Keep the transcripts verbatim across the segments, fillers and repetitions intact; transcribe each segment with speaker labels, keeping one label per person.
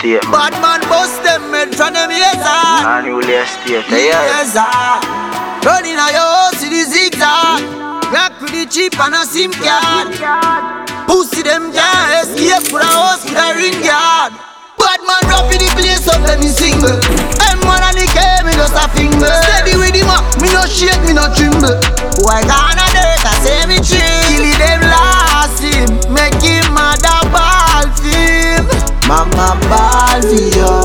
Speaker 1: estate, man.
Speaker 2: Bad man bust them made from them yes sir.
Speaker 1: Unruly estate, yeah.
Speaker 2: Yes sir. Running a your house to the zigzag. Rock pretty cheap and a SIM card. Pussy them can't escape for a house with a ring guard. Bad man rap in the place up then he single. M one and the K me just a finger. Steady with him up, me no shake, me no tremble. Boy gone a dirt, I say me chill. Kill them last him, make him mad a ball film. Mama ball for you.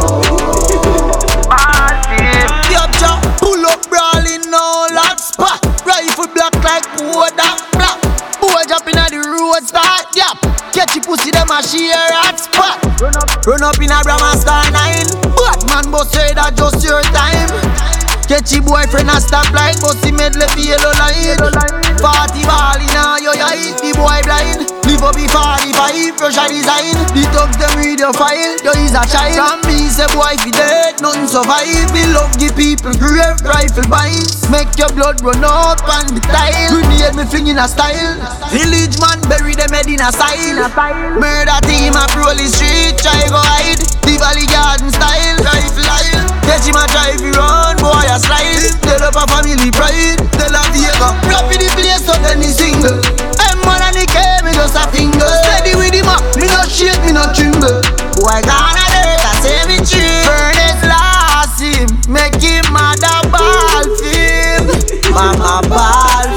Speaker 2: Ball film. Yup chop, pull up brawling no lock spot. Rifle black like Kodak black. Boy jump inna the road start, yap. Catch your pussy them a share hot spot. Run up, run up in a Brahma Star nine. Bad man boss say that just your time. Catch your boyfriend a stop like bossy medley for yellow line. Party ball in a yo ya hit the boy blind. Live up the forty-five, Russia design. The thugs them read your file, yo is a child. From me say boy fi dead, nothing survive. We love give people grave rifle binds. Make your blood run up on the tile. Grenade me fling in a style. Village man bury them head in a style. Murder team a roll the street, try go hide. The Valley Garden style, rifle aisle. Catch him a drive you run, boy a slide. Tell up a family pride, tell a Diego. Rap in the place up then he single. M one and the K me just a finger. Steady with him up, me no shake, me no tremble. Boy gone a dirt, I say me chill. Furnace last him, make him mad a ball film. Mama ball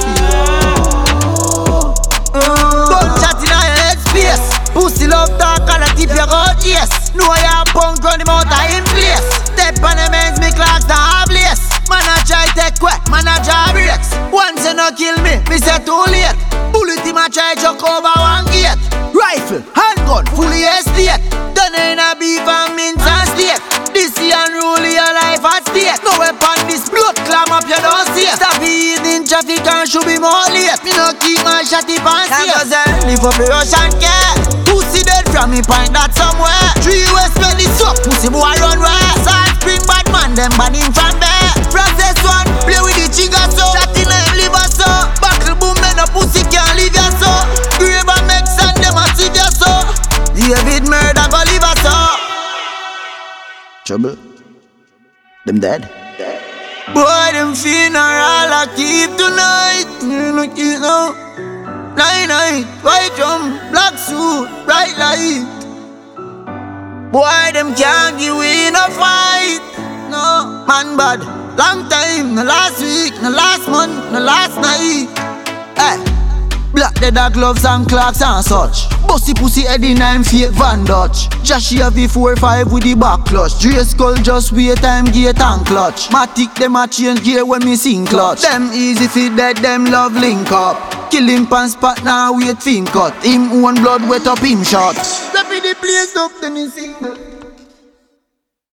Speaker 2: film. Gunshot in a head space. Pussy love talk and a tip your God, yes. Know ya punk run him out of him place. Step on the men's me clocks down a place. Man a try take quick, man a draw breaks. Once you no kill me, me say too late. Bullet him a try chuck over one gate. Rifle, handgun, fully estate. Done in a beef and mince and steak. This the unruly your life at stake. No weapon, this blood clam up you don't see. Stop eating traffic and should be more late. Me no keep my shotty pants here. Cause I live up the Russian care. Pussy dead from me point that somewhere. Three west where this up, pussy boy run west. Salt spring bad man, them ban him from there. Process one, play with the chigga so. Shot in a liver so. Buckle boom, man a pussy can't leave ya so. Grave and make sand, them a sit ya so. David murder go leave us so.
Speaker 1: Trouble? Them dead?
Speaker 2: Boy, them funeral I keep tonight. You know, keep now. Nine night, white drum, black suit, bright light. Boy, them can't give we no fight. No, man bad. Long time, no last week, no last month, no last night. Hey, black leather gloves and clocks and such. Bossy pussy head in I'm fake Van Dutch. Jashia V four five with the back clutch. Dre skull just wait time gate and clutch. Matic them a change gear when me sing clutch. Them easy fit dead, them love link up. Kill him pan spot now wait fin cut. Him own blood wet up him shot. Rap in the place up then he single.